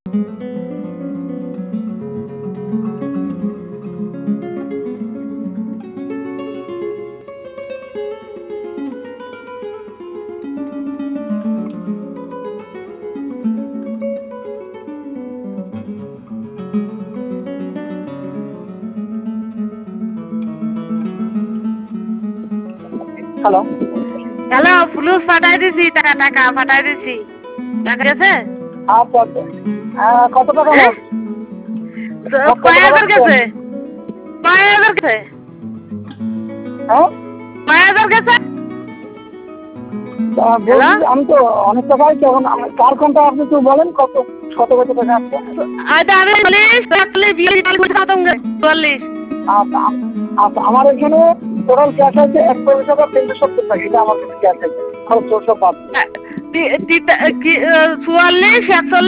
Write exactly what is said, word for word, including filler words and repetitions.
Hello hello, ফুলুস পাঠাই দিছি, টাকা টাকা পাঠাই দিছি। টাকা গেছে? আচ্ছা আচ্ছা। হ্যাঁ, কত টাকা হ্যাঁ? মোট? তো মোট কত কয় টাকা হাজার দিচ্ছেন? গেছে? কয় হাজার গেছে? হ্যাঁ? কয় হাজার গেছে? আহ, হ্যালো? বলছি যে আমি তো অনেক টাকাই তো এখন আমার- কার কোনটা আপনি একটু বলেন কত কত কত টাকা আসছে? আচ্ছা, আমি চল্লিশ, চল্লিশ, বিয়াল্লিশ, চল্লিশ, খতম গেছে। চুয়াল্লিশ। আচ্ছা আম- আচ্ছা, আমার এখানে টোটাল ক্যাশ আছে একচল্লিশ হাজার তিনশো সত্তর টাকা, এটা আমার কাছে ক্যাশ আছে, খরচ সব বাদ দিয়ে। তি- তি- কি, আহ, চুয়াল্লিশ, একচল্লিশ